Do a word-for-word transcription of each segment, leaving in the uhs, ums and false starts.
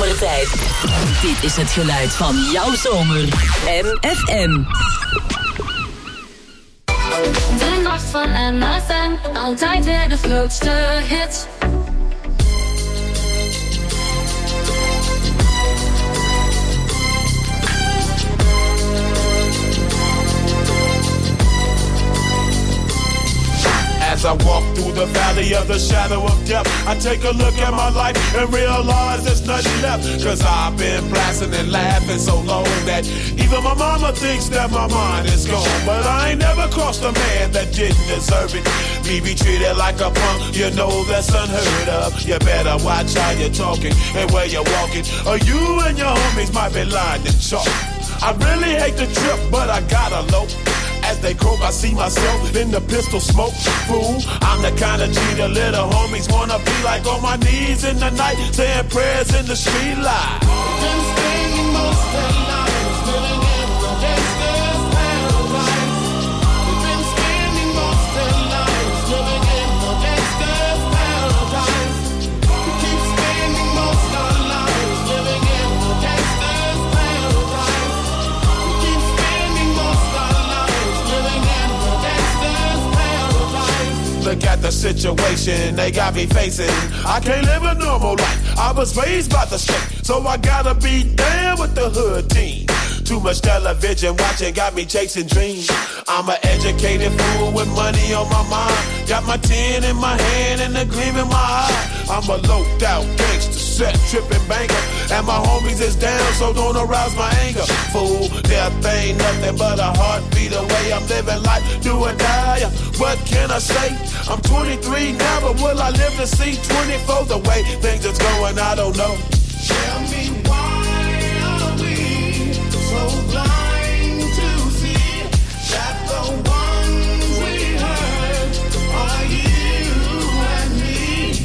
zomertijd. Dit is het geluid van jouw zomer. M F M. De nacht van M F M, altijd weer de grootste hits. As I walk through the valley of the shadow of death, I take a look at my life and realize there's nothing left. Cause I've been blasting and laughing so long that even my mama thinks that my mind is gone. But I ain't never crossed a man that didn't deserve it. Me be treated like a punk, you know that's unheard of. You better watch how you're talking and where you're walking, or you and your homies might be lying to chalk. I really hate the trip, but I gotta low. As they croak, I see myself in the pistol smoke. Fool, I'm the kind of G the little homies wanna be like, on my knees in the night, saying prayers in the street light. Been spending most of their lives living in the gangster's paradise. We've been spending most of their lives living in the gangster's paradise. We keep spending most of our lives living in the gangster's paradise. We keep spending most of our lives living in the gangster's paradise. Look at the situation they got me facing. I can't live a normal life. I was raised by the state, so I gotta be down with the hood team. Too much television watching got me chasing dreams. I'm an educated fool with money on my mind. Got my tin in my hand and a gleam in my eye. I'm a loped out gangster, set tripping banker, and my homies is down, so don't arouse my anger. Fool, death ain't nothing but a heartbeat away. I'm living life, do or die. What can I say? I'm twenty-three now, but will I live to see twenty-four? The way things is going, I don't know. Tell me why are we so blind to see that the ones we hurt are you and me?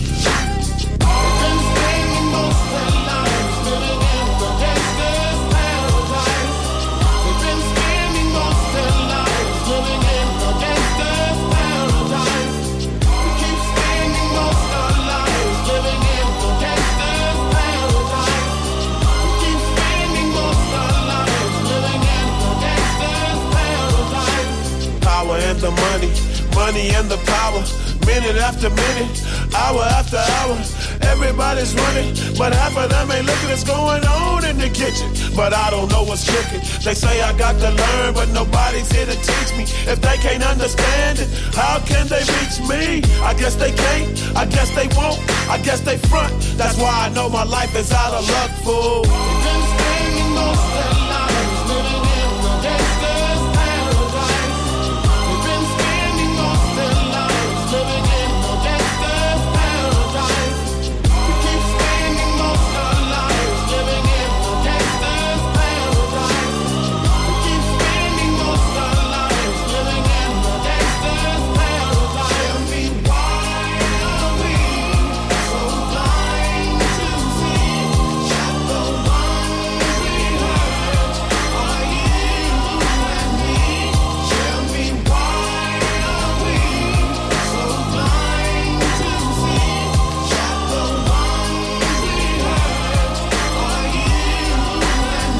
We've been spending most of our lives living in the gangster's paradise. We've been spending most of our lives living in the gangster's paradise. We keep spending most of our lives living in the gangster's paradise. We keep spending most of our lives living in the gangster's paradise. Power and the money, money and the power. Minute after minute, hour after hour, everybody's running, but half of them ain't looking what's going on in the kitchen. But I don't know what's cooking. They say I got to learn, but nobody's here to teach me. If they can't understand it, how can they reach me? I guess they can't, I guess they won't, I guess they front. That's why I know my life is out of luck, fool. We've been spending most of our lives living in the gangster's paradise. We've been spending most of our lives living in the gangster's paradise. We keep spending most of our lives living in the gangster's paradise. We keep spending most of our lives living in the gangster's paradise. Tell me why are we so blind to see that the ones we hurt are you and me? Tell me why are we so blind to see that the ones we hurt are you and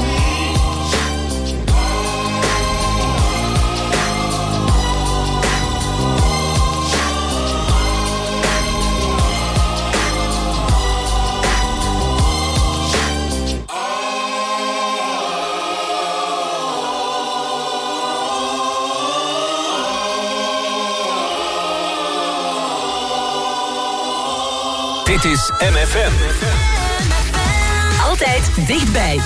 me? Dit is M F M. Altijd dichtbij.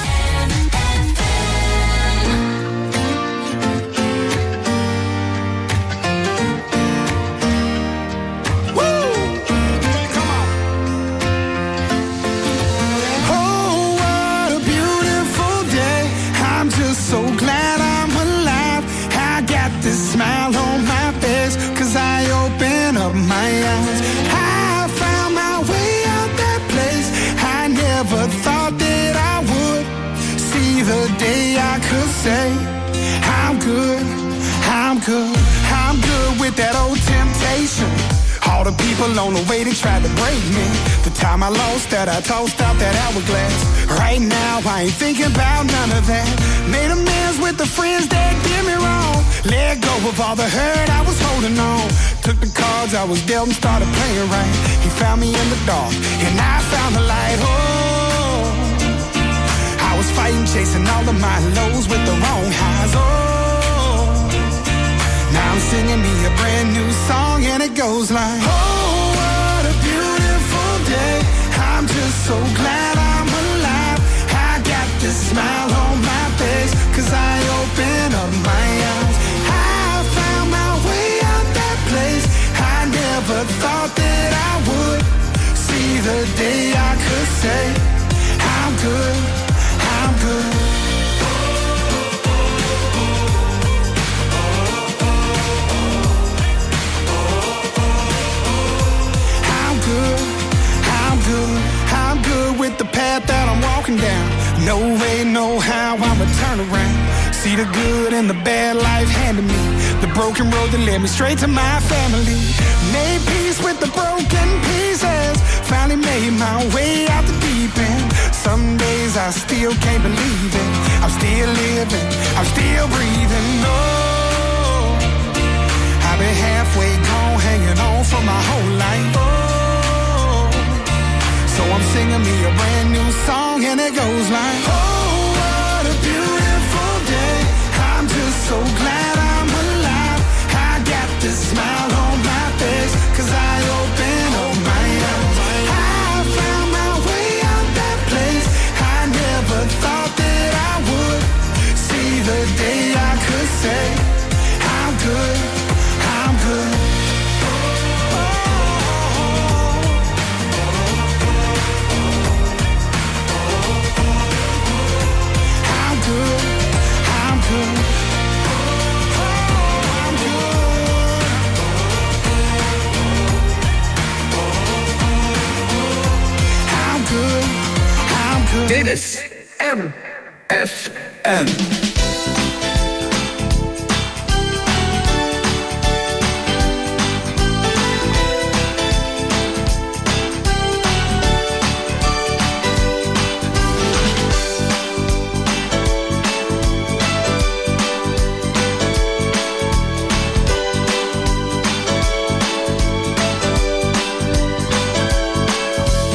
Oh, what a beautiful day. I'm just so glad I'm alive. I got this smile on my face, 'cause I open up my eyes. I found my way out that place I never thought that I would. See the day I could say I'm good, I'm good, I'm good with that old temptation. All All the people on the way, they tried to break me. The time I lost that, I tossed out that hourglass. Right now, I ain't thinking about none of that. Made amends with the friends that did me wrong. Let go of all the hurt I was holding on. Took the cards I was dealt and started playing right. He found me in the dark, and I found the light. Oh, I was fighting, chasing all of my lows with the wrong highs. Oh, now I'm singing me a brand new song, and it goes like, oh, what a beautiful day. I'm just so glad I'm alive. I got this smile on my face, cause I open up my eyes. I found my way out that place. I never thought that I would see the day I could say, I'm good, I'm good. I'm good, I'm good, I'm good with the path that I'm walking down. No way, no how, I'ma turn around. See the good and the bad life handed me. The broken road that led me straight to my family. Made peace with the broken pieces. Finally made my way out the deep end. Some days I still can't believe it. I'm still living, I'm still breathing. No, I've been halfway gone, hanging on for my whole life. Oh, so I'm singing me a brand new song, and it goes like, oh, what a beautiful day. I'm just so glad I'm alive. I got this smile on my face, cause I open up my eyes. I found my way out that place. I never thought that I would see the day I could say, I'm good, I'm good. I'm good, I'm good. Dit is M F M.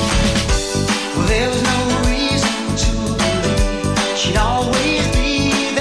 There was no reason to believe she'd always be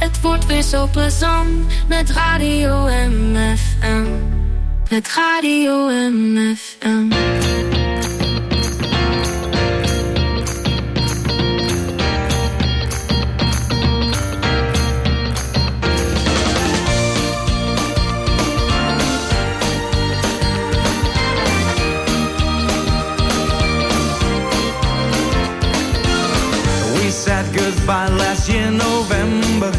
Het wordt weer zo plezant met Radio M F M. Met Radio M F M. We said goodbye last year November,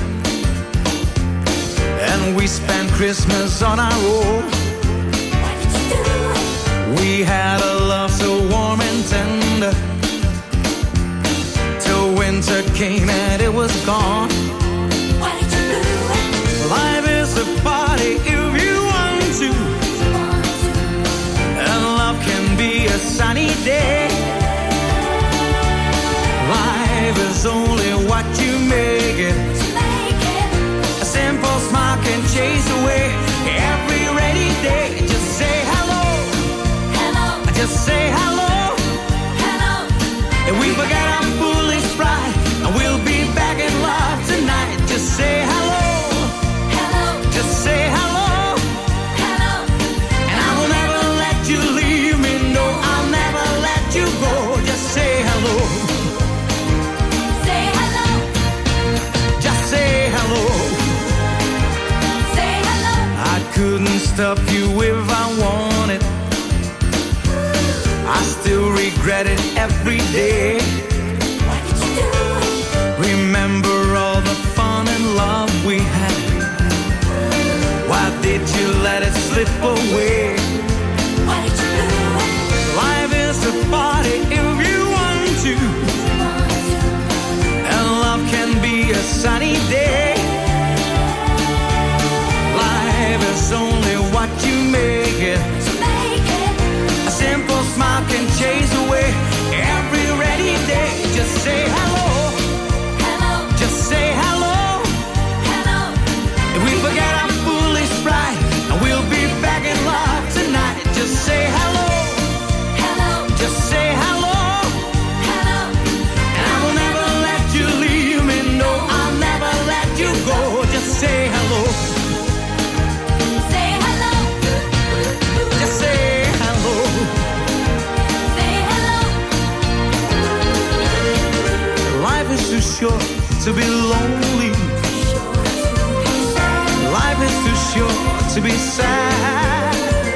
and we spent Christmas on our own. We had a love so warm and tender, till winter came and it was gone. Life is a party if you want to, and love can be a sunny day. Life is only what you make it. A simple smile can chase away every rainy day. Just say hello, hello. Just say hello, hello. And we forget our foolish pride, and we'll be back in love tonight. Just say hello, hello. Just say hello, hello. And I will never let you leave me. No, I'll never let you go. Just say hello. Couldn't stop you if I wanted. I still regret it every day. Why did you do it? Remember all the fun and love we had. Why did you let it slip away? Why did you do it? Life is a party if you want to, and love can be a sunny day. It's only what you make it. A simple smile can chase away every rainy day. Just say hello, hello. Just say hello, hello. If we forget our foolish pride, and we'll be back in love tonight. Just say hello, hello. Just say hello, hello. And I will never let you leave me. No, I'll never let you go. Just say hello. Too short to be lonely. Life is too short to be sad.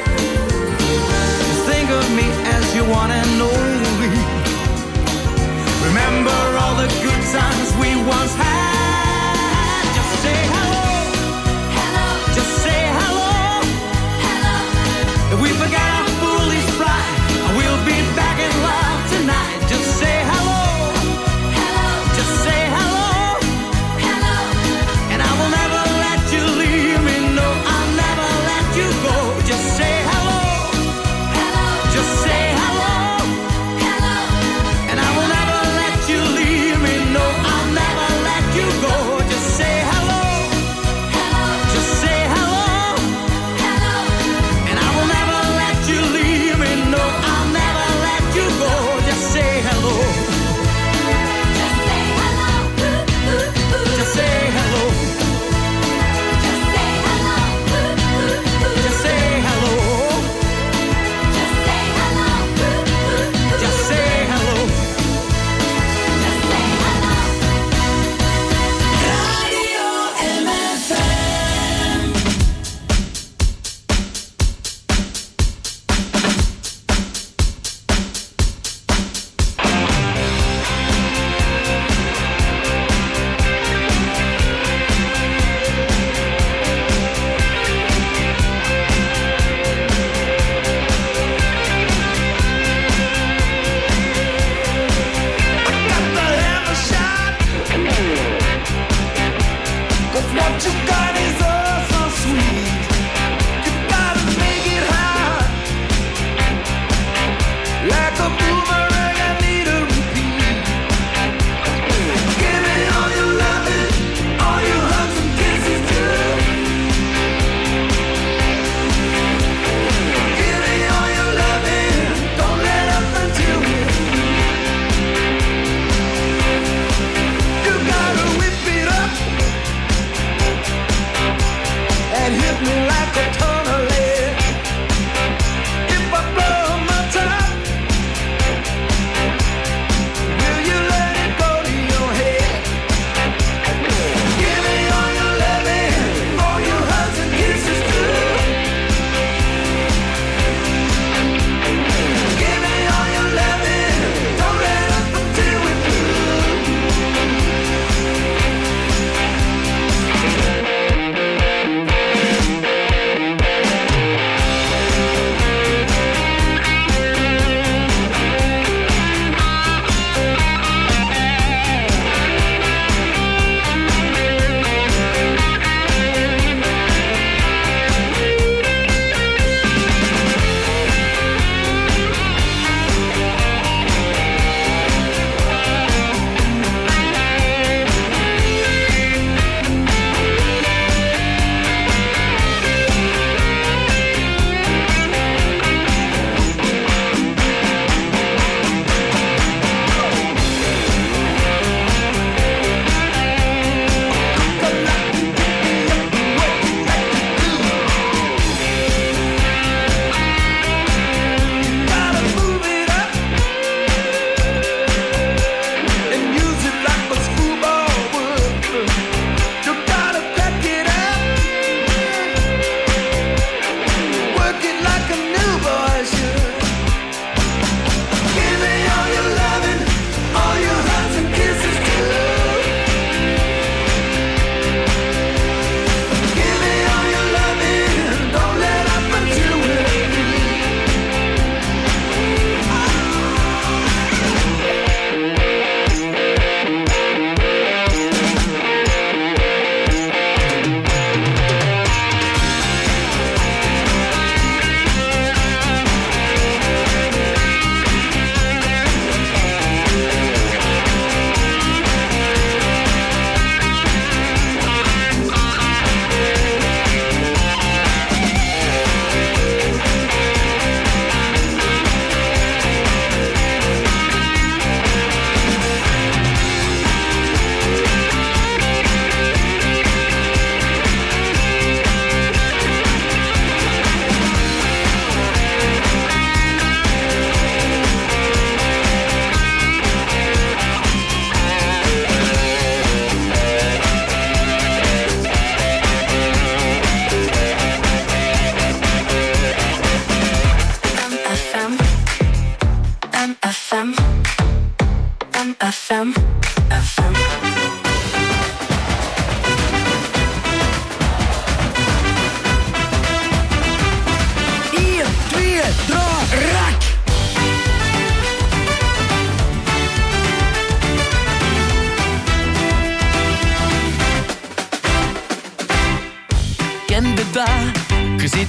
Think of me as you want and only. Remember all the good times we once had. Just say hello, hello. Just say hello, hello. If we forget our foolish pride, we'll be back in love tonight. Just say hello.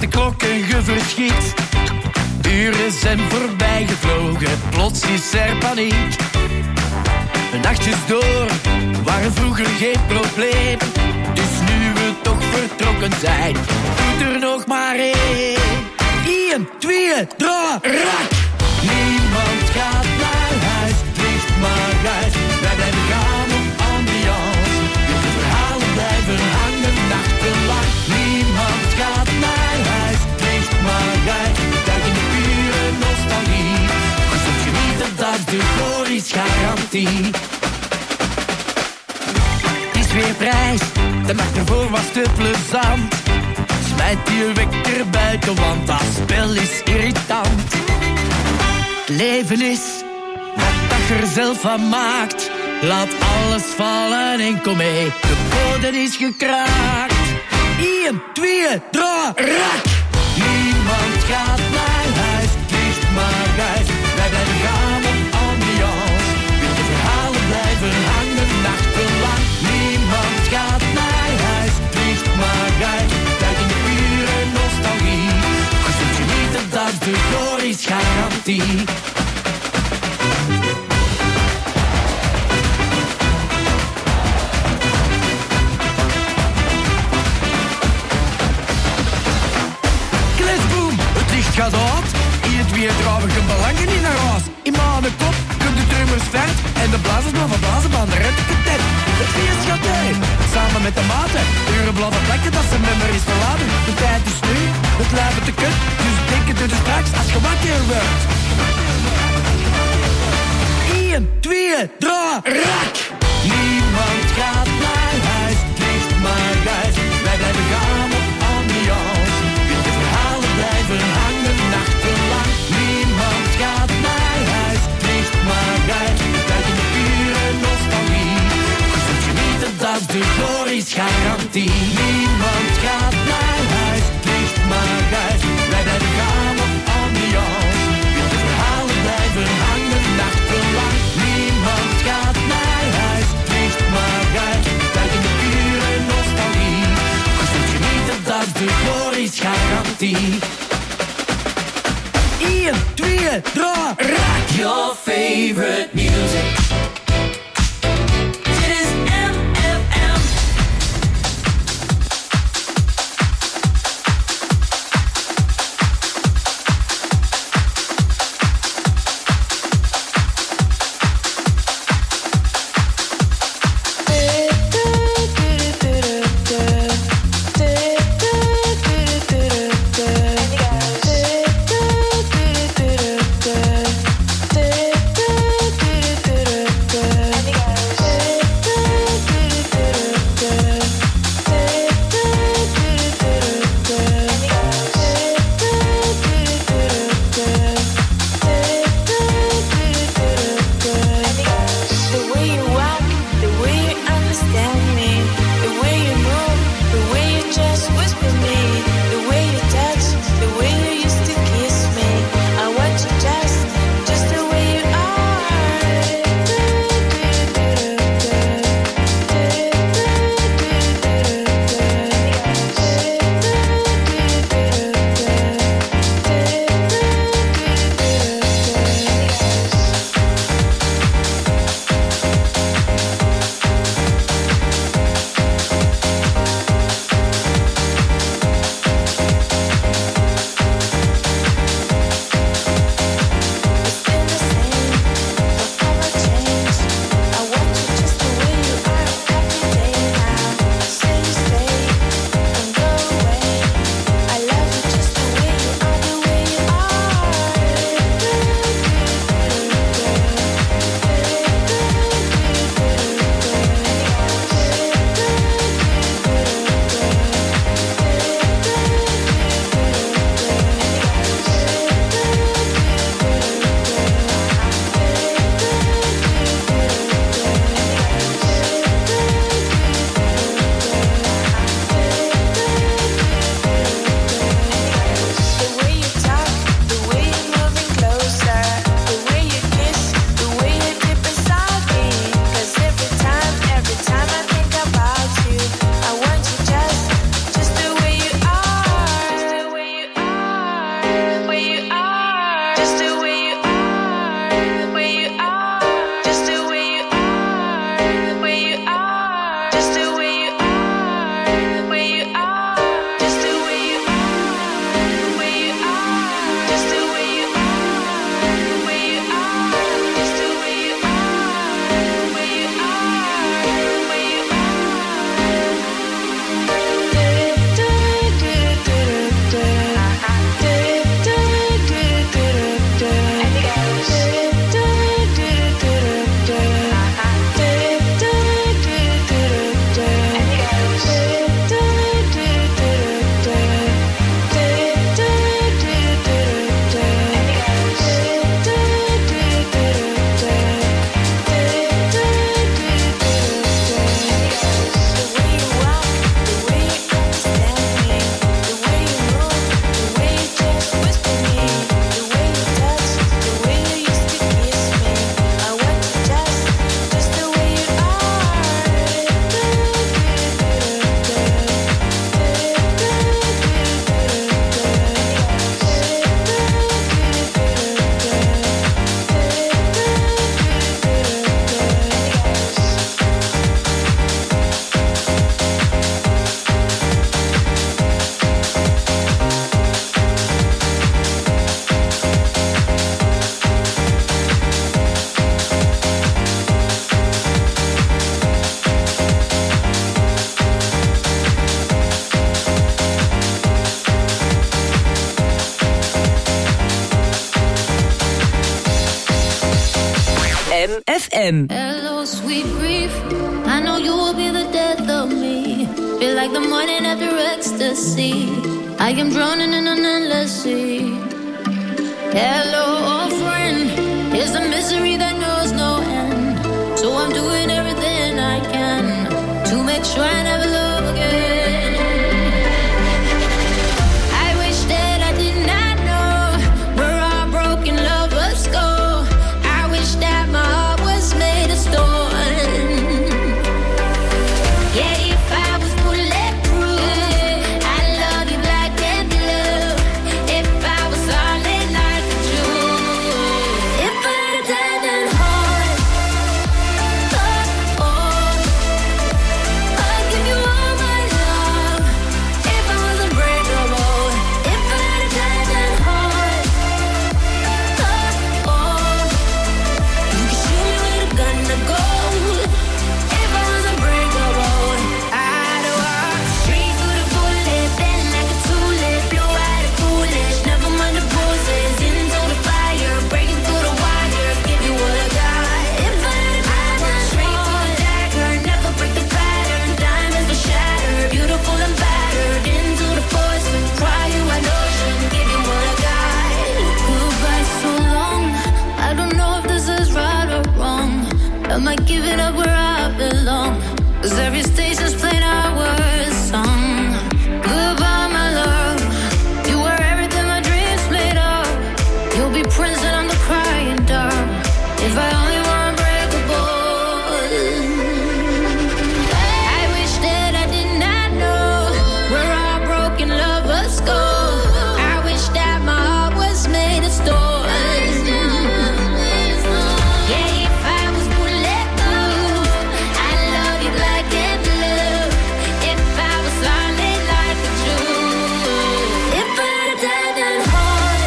de klokken geverschiet. Uren zijn voorbij gevlogen, plots is er paniek. De nachtjes door waren vroeger geen probleem. Dus nu we toch vertrokken zijn, doet er nog maar één. Eén, twee, drie, rak! Niemand gaat naar huis, licht maar uit. Wij blijven gaan op ambiance. De verhalen blijven hangen nachtenlang. Niemand gaat naar huis, licht maar uit. Duik in de pure nostalgie. Je zult genieten, dat is de gloriesgarantie. Het is weer prijs, de nacht ervoor was te plezant. Smijt je wekker buiten, want dat spel is irritant. Het leven is wat je er zelf van maakt. Laat alles vallen en kom mee, de bodem is gekraakt. Eén, twee, drie, rak! Niemand gaat naar huis, licht maar uit. Wij blijven gaan op ambiance. De verhalen blijven hangen nachtenlang. Niemand gaat naar huis, licht maar uit. Duik in de pure nostalgie. Je zult genieten, dat is de gloriesgarantie. Gaat uit, in het weer draven geen belangen in naar huis. In mijn kop komt de drummers vet en de blazers blijven blazen van de retteketet. Het feest gaat uit, samen met de maten. Uren blijven plekken dat ze met me is verlaten. De tijd is nu, het lijven te kut, dus denk het er straks als je wakker wordt. Eén, twee, drie, rak! Niemand gaat naar huis, licht maar uit. Wij blijven gaan op ambiance. De verhalen blijven hangen nachtenlang. Niemand gaat naar huis, licht maar uit. Duik in de pure nostalgie. Je zult genieten, dat is de gloriesgarantie. Niemand gaat naar huis, licht maar uit. Wij blijven gaan op ambiance. De verhalen blijven hangen nachtenlang. Niemand gaat naar huis, licht maar uit. Duik in de pure nostalgie. Je zult genieten, dat is de gloriesgarantie. Eén, twee, drie, raak! Your favorite music. Dit is M F M. Do M F M. Hello, sweet grief. I know you will be the death of me. Feel like the morning after ecstasy. I am drowning in an endless sea. Hello, old friend. Here's the misery that knows no end. So I'm doing everything I can to make sure I never love again. I wish that I did not know where our broken lovers go. I wish that my heart was made of stone. Yeah, if I was bulletproof, I'd love you black and blue. If I was solid like a Jew, if I had a diamond heart, oh, oh, I'd give you all my love. If I was unbreakable, if I had a diamond heart, oh, oh, you could shoot me with a gun to go. If I was unbreakable, I'd walk straight through the bullet, bend like a tulip, blow out the foolish, never mind the bruises, into the fire, breaking through the wire, give you what I got. If I had a diamond, straight to the dagger, never break the pattern, diamonds will shatter, beautiful and battered, into the poison, cry you an ocean, give you what I got. Goodbye so long, I don't know if this is right or wrong. Am I giving up where I belong? 'Cause every station's playing our song. Goodbye, my love. You were everything my dreams made of. You'll be Prince and I'm the crying dove. If I only were unbreakable. I wish that I did not know where our broken lovers go. I wish that my heart was made of stone. Yeah, if I was bulletproof, I'd love you black and blue. If I was solid like a Jew, if I had a diamond heart,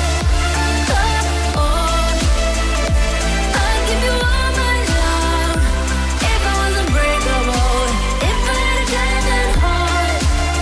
oh, oh, I'd give you all my love. If I was unbreakable, if I had a diamond heart,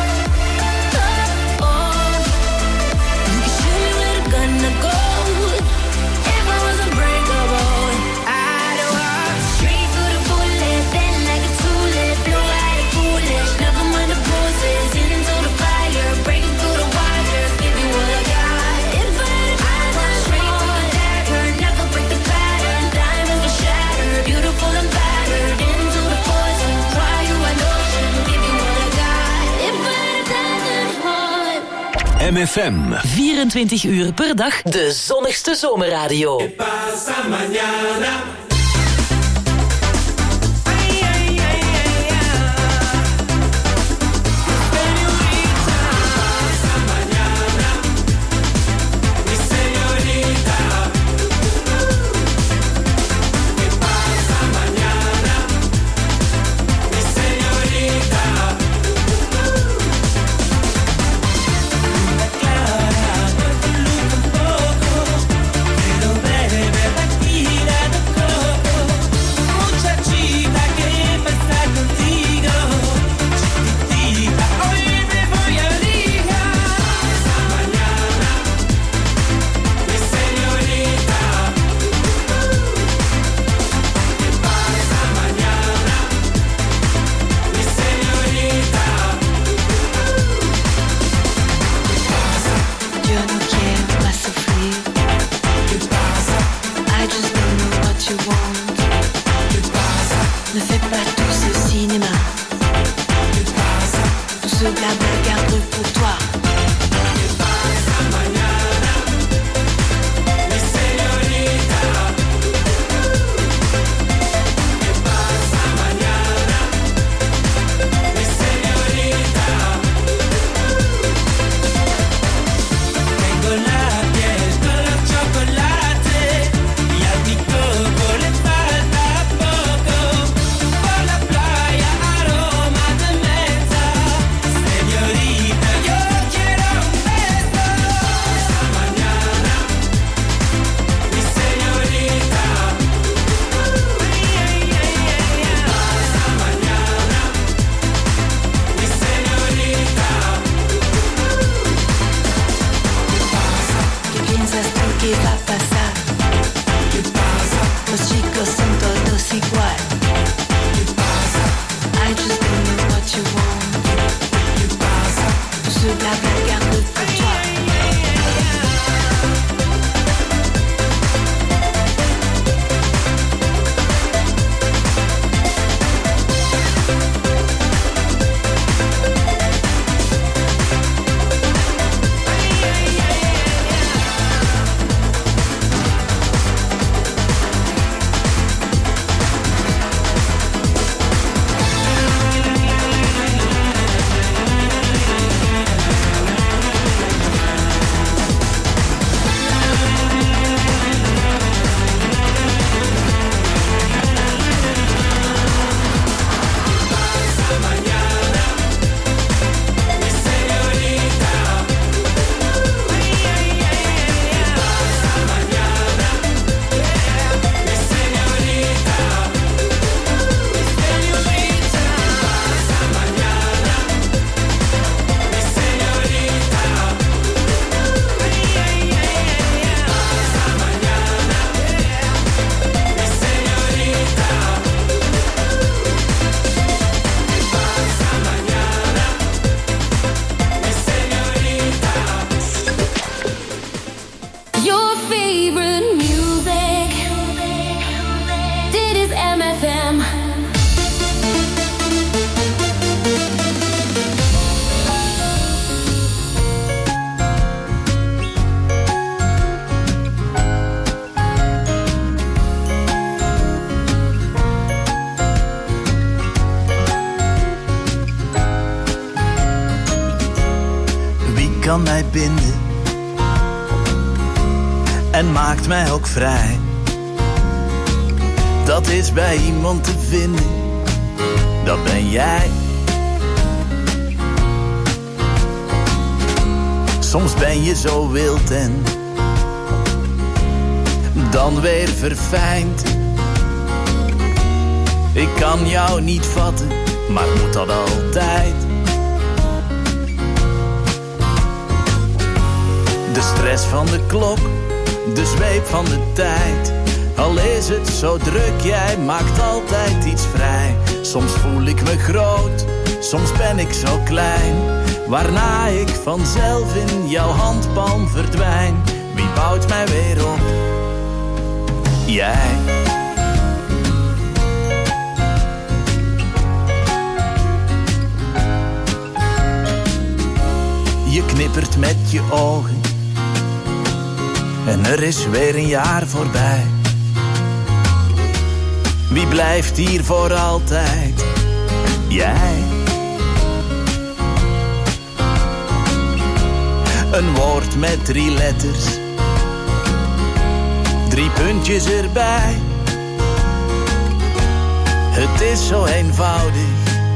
oh, oh, you could shoot me with a gun to go. If I was unbreakable, I'd walk straight through the bullet, bend like a tulip, blow out the foolish, never mind the bruises, into the fire, breaking through the wires, give you what I got. If I had a diamond, straight to the dagger, never break the pattern, diamonds will shatter, beautiful and battered, into the poison, cry you an ocean, give you what I got. If I had a diamond heart. M F M. vierentwintig uur per dag de zonnigste zomerradio. Pasa mañana. Pero baby, aquí kan mij binden en maakt mij ook vrij. Dat is bij iemand te vinden, dat ben jij. Soms ben je zo wild en dan weer verfijnd. Ik kan jou niet vatten, maar moet dat altijd? De stress van de klok, de zweep van de tijd. Al is het zo druk, jij maakt altijd iets vrij. Soms voel ik me groot, soms ben ik zo klein. Waarna ik vanzelf in jouw handpalm verdwijn. Wie bouwt mij weer op? Jij. Je knippert met je ogen en er is weer een jaar voorbij. Wie blijft hier voor altijd? Jij. Een woord met drie letters, drie puntjes erbij. Het is zo eenvoudig.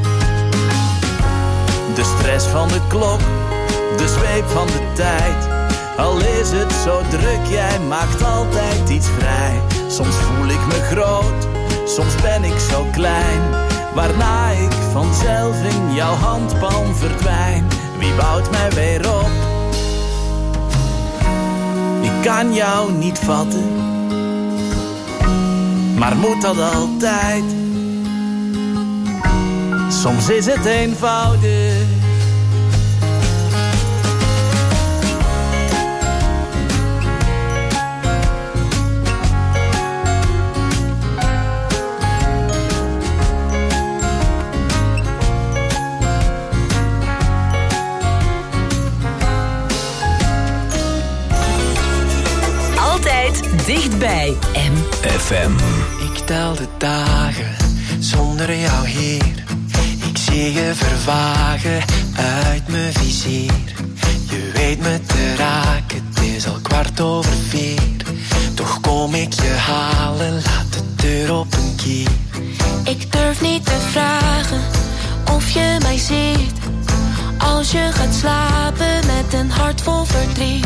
De stress van de klok, de zweep van de tijd. Al is het zo druk, jij maakt altijd iets vrij. Soms voel ik me groot, soms ben ik zo klein. Waarna ik vanzelf in jouw handpalm verdwijn. Wie bouwt mij weer op? Ik kan jou niet vatten, maar moet dat altijd? Soms is het eenvoudig. Dichtbij M F M. Ik tel de dagen zonder jou hier. Ik zie je vervagen uit mijn vizier. Je weet me te raken, het is al kwart over vier. Toch kom ik je halen, laat de deur op een kier. Ik durf niet te vragen of je mij ziet. Als je gaat slapen met een hart vol verdriet.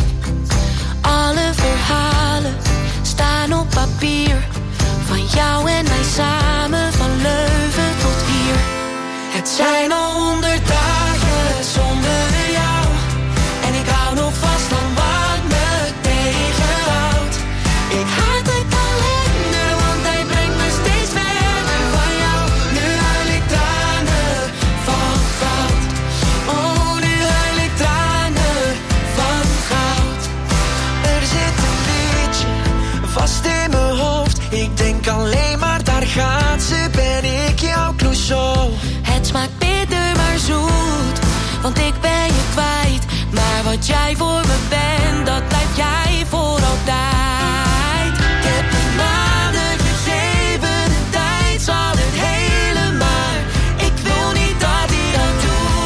Alle verhalen staan op papier. Van jou en mij samen, van Leuven tot hier. Het zijn al honderd dagen zonder jou. En ik hou nog vast aan wat me tegenhoudt. Ik haat de kalender, want hij brengt me steeds verder van jou. Nu huil ik tranen van goud. Oh, nu huil ik tranen van goud. Er zit een liedje vast in mijn hoofd. Ik denk alleen maar, daar gaat ze, ben ik jouw Clouseau. Het smaakt bitter maar zoet, want ik ben je kwijt. Maar wat jij voor me bent, dat blijf jij voor altijd. Ik heb een nader gegeven, de tijd zal het hele maar. Ik wil niet dat hij dat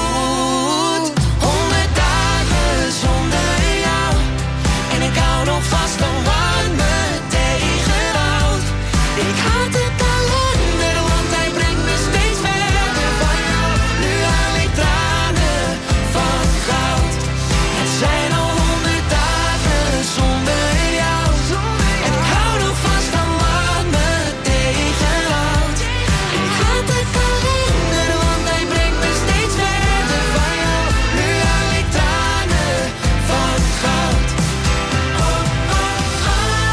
doet. Honderd dagen zonder jou. En ik hou nog vast aan wat me tegenhoudt. Ik haat de kalender, want hij brengt me steeds verder van jou. Nu haal ik tranen van goud. Het zijn al honderd dagen zonder jou. En ik hou nog vast aan wat me tegenhoudt. Ik haat de kalender, want hij brengt me steeds verder van jou. Nu haal ik tranen van goud. Oh, oh, oh.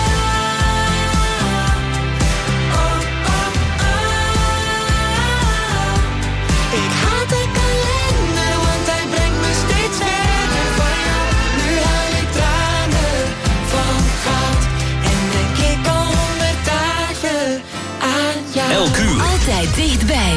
Oh, oh, oh. Ik haat de kalender, want hij brengt me steeds verder van jou. Nu haal ik tranen van goud. En denk ik al honderd dagen aan jou. Elk uur. Altijd dichtbij.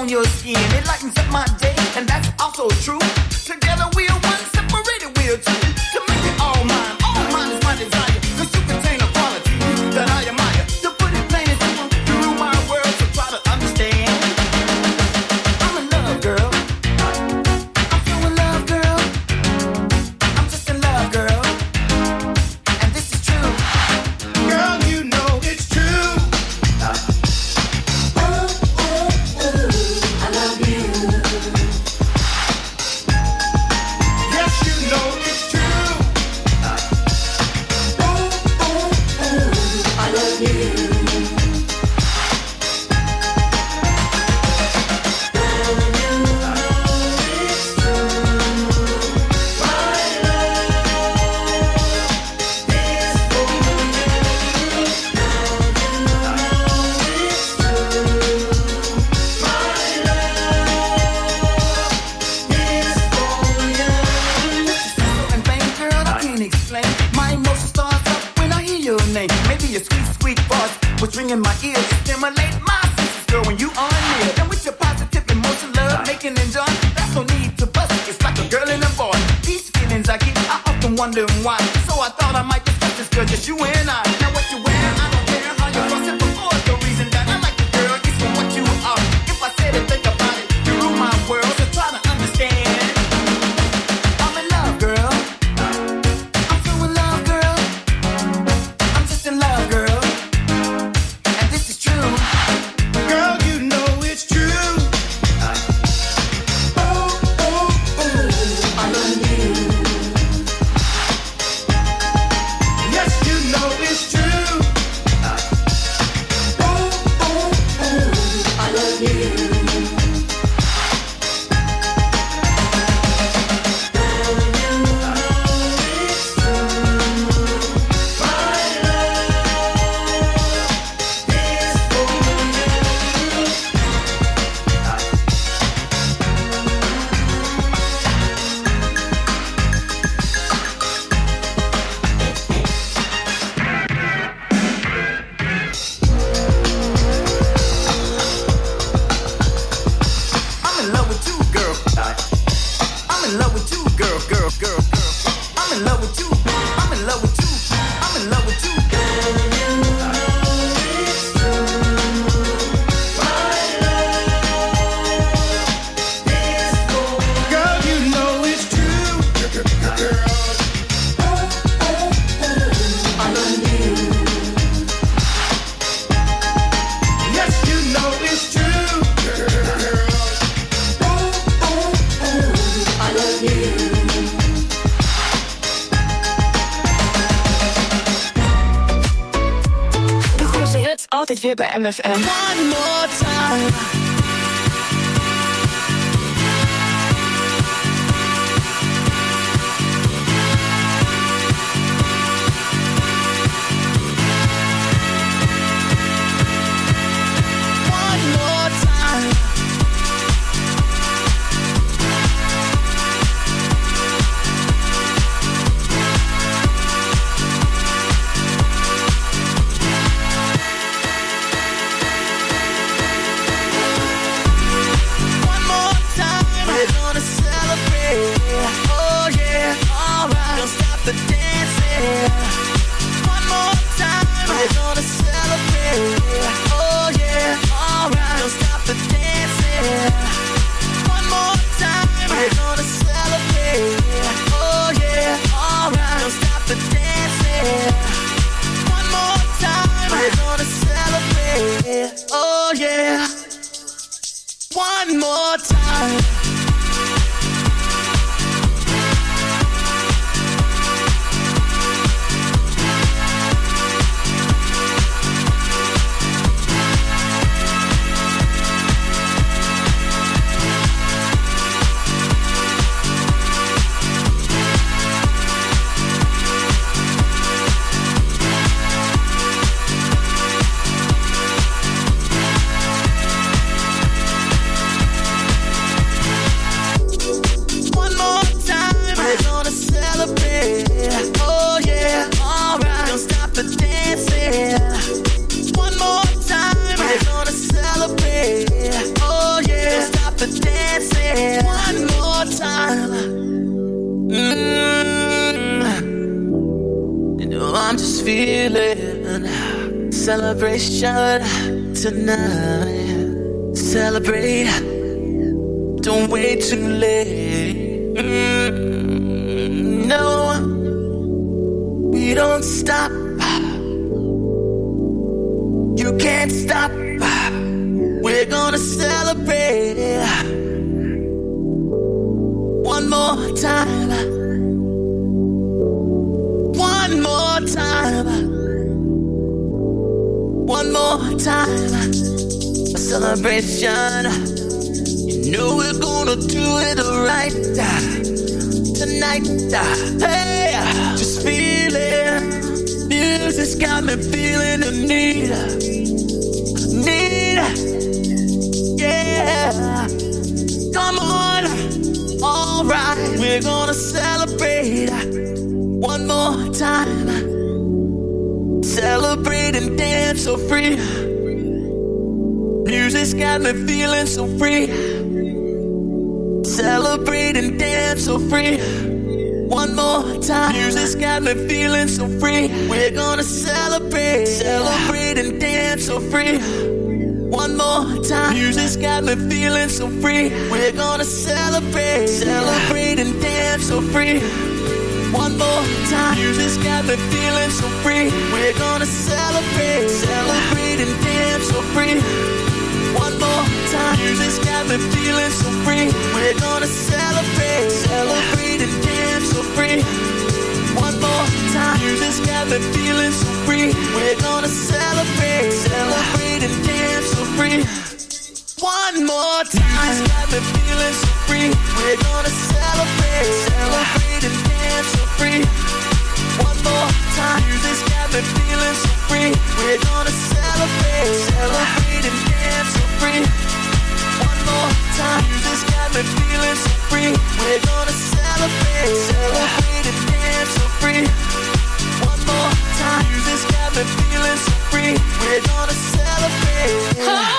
on your skin. It lightens up my day, and that's also true. Together we are one, separated we are two. To make it all mine, all mine is my desire. Cause you contain a quality that I admire. To put it plain and simple, you rule my world, so try to understand. I'm in love, girl. I'm so in love, girl. I'm just in love, girl. And this is true. Girl, you know it's true. Oh, oh, oh, I love you. Yes, you know it's true. Oh, oh, oh, I love you. And vain, girl, I can't explain. My emotion starts up when I hear your name. Maybe your sweet, sweet voice was ringing my ears. It stimulate my senses, girl, when you are near. And with your positive emotion, love, making and joy, that's no need to bust it. It's like a girl and a boy. These feelings I get, I often wonder why. So I thought I might discuss this, girl, just you and I. Now what you wear, I don't care how you cross it before. The reason that I like you, girl, is for what you are. If I said it, think about it. You rule my world, so try to understand. I'm in love, girl. I'm so in love, girl. I'm just in love, girl. And this is true. Girl, you know it's true. Oh, oh, oh, I love you. Yes, you know it's true. Oh, oh, oh, I love you. I'm in love with you, girl. I'm in love with you, girl, girl, girl, girl. I'm in love with you. I'm in love with you. I'm in love with you, Girl, you know it's true. Girl, I love you. yes, you know it's true. Girl, I love you. De grootste hits altijd weer bij M F M. one more time. One more time. One more time, we're gonna celebrate. Oh yeah, alright. Don't stop the dancing. One more time, we're gonna celebrate. Oh yeah, alright. Don't stop the dancing. One more time, we're gonna celebrate. Oh yeah, alright. Don't stop the dancing. One more time, we're gonna celebrate. Oh yeah. One more time. feeling. Celebration tonight. Celebrate. Don't wait too late. Mm, no, we don't stop. You can't stop. We're gonna celebrate one more time. One more time. One more time. A celebration. You know we're gonna do it right tonight. Hey, just feel it. Music's got me feeling the need. Need. Yeah. Come on. All right. We're gonna celebrate one more time. Celebrate and dance so free. Music's got me feeling so free. Celebrate and dance so free. One more time. Music's got me feeling so free. We're gonna celebrate. Celebrate and dance so free. One more time. Music's got me feeling so free. We're gonna celebrate. Celebrate and dance so free. One more time. Music's got me feeling so free. We're gonna celebrate. Celebrate and dance so free. One more time. Music's got me feeling so free. We're gonna celebrate. Celebrate and dance so free. One more time. Music's got me feeling so free. We're gonna celebrate. Celebrate and dance so free. One more time. Music's got me feeling so free. We're gonna celebrate. Celebrate and dance so free. One more time. Music's got me feeling so free. We're gonna celebrate. Celebrate and dance so free. One more time. Music's got me feeling so free. We're gonna celebrate. Celebrate and dance so free. One more time. Music's got me feeling so free. We're gonna celebrate. Oh.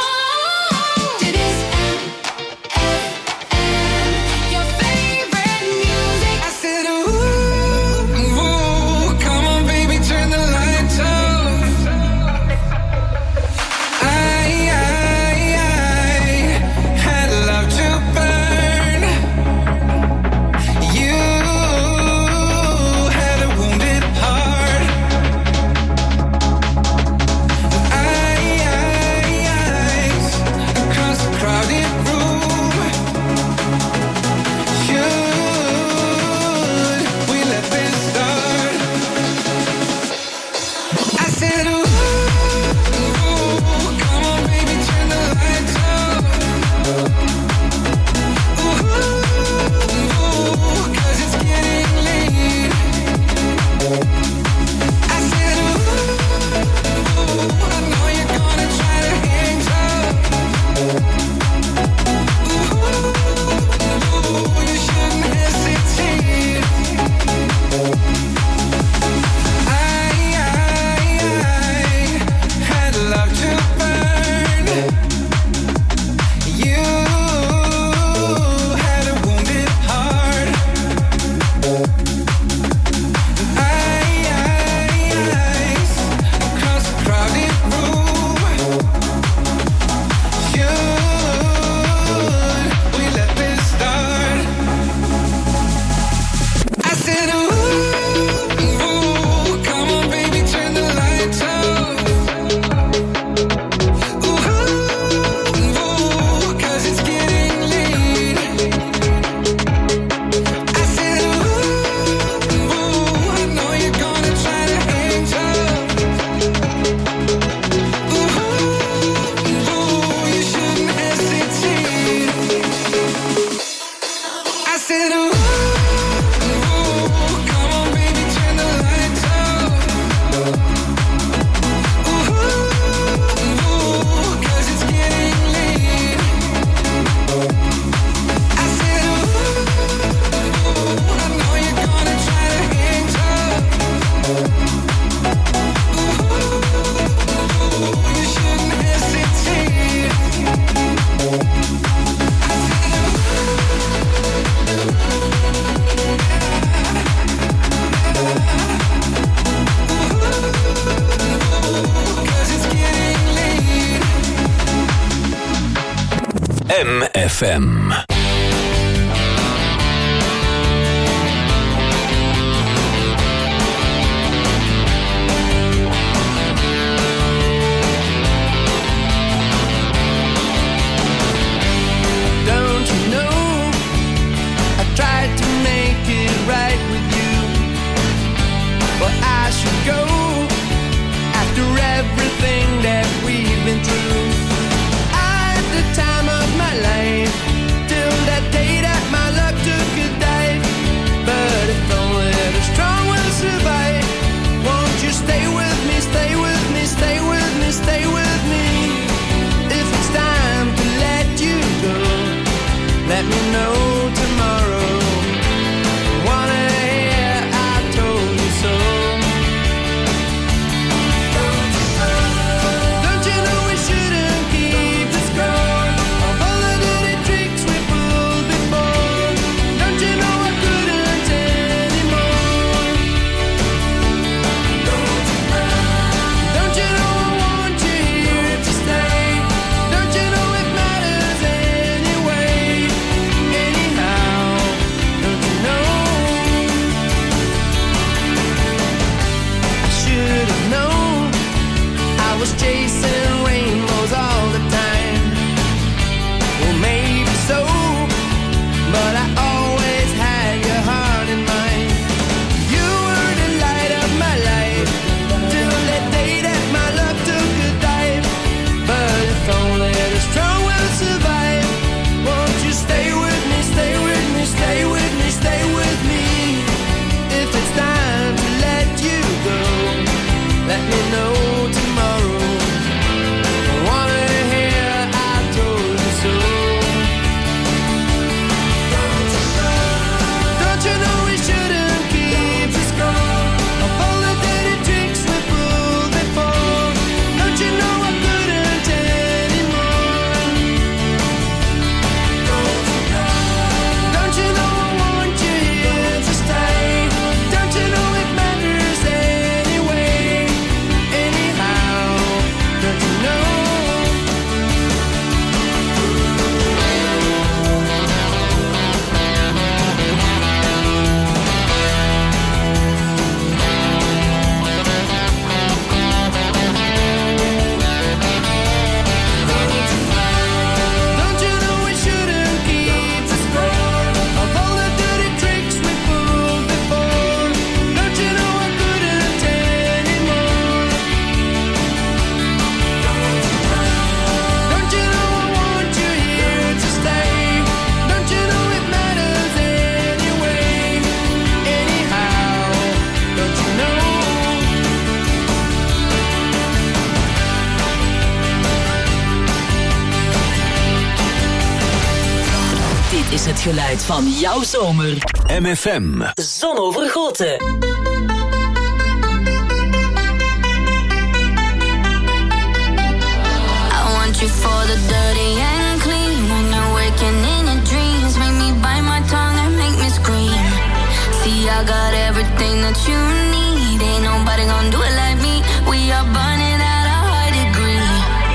M F M. is het geluid van jouw zomer. M F M. Zonovergoten. I want you for the dirty and clean. When you're waking in your dreams, make me bite my tongue and make me scream. See, I got everything that you need. Ain't nobody gonna do it like me. We are burning at a high degree.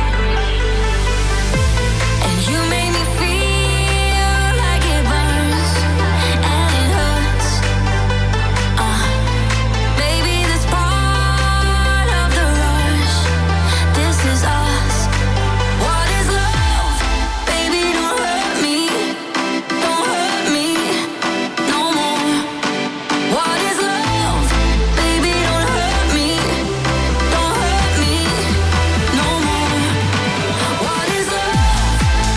And you make me feel like it burns and it hurts. Uh, baby, this part of the rush. This is us. What is love? Baby, don't hurt me. Don't hurt me no more. What is love? Baby, don't hurt me. Don't hurt me no more. What is love?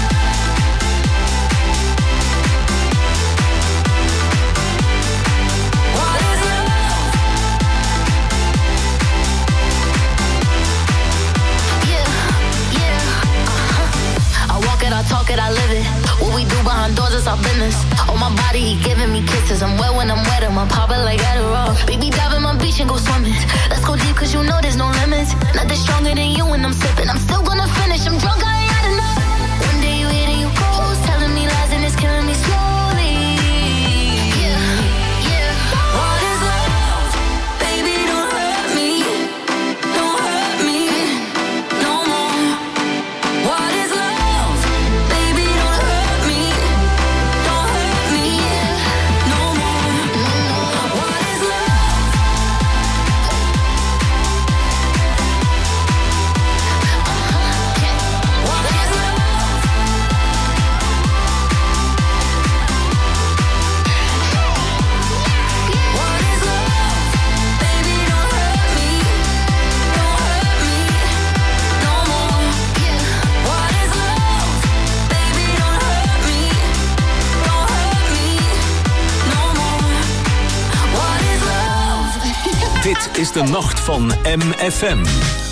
What is love? Yeah, yeah, uh-huh. I walk it, I talk it, I live it. What we do behind doors is our business. On my body, he giving me kisses. I'm wet when I'm wet, I'm popping like Adderall. Baby, dive in my beach and go swimming. Let's go deep, cause you know there's no limits. Nothing stronger than you when I'm sipping. I'm still gonna finish, I'm drunk, I ain't had enough. One day you hit and you close, telling me lies and it's killing me slowly. Yeah, yeah. What is love? Baby, don't hurt me. Don't hurt me no more. What is love? Baby, don't is de nacht van M F M.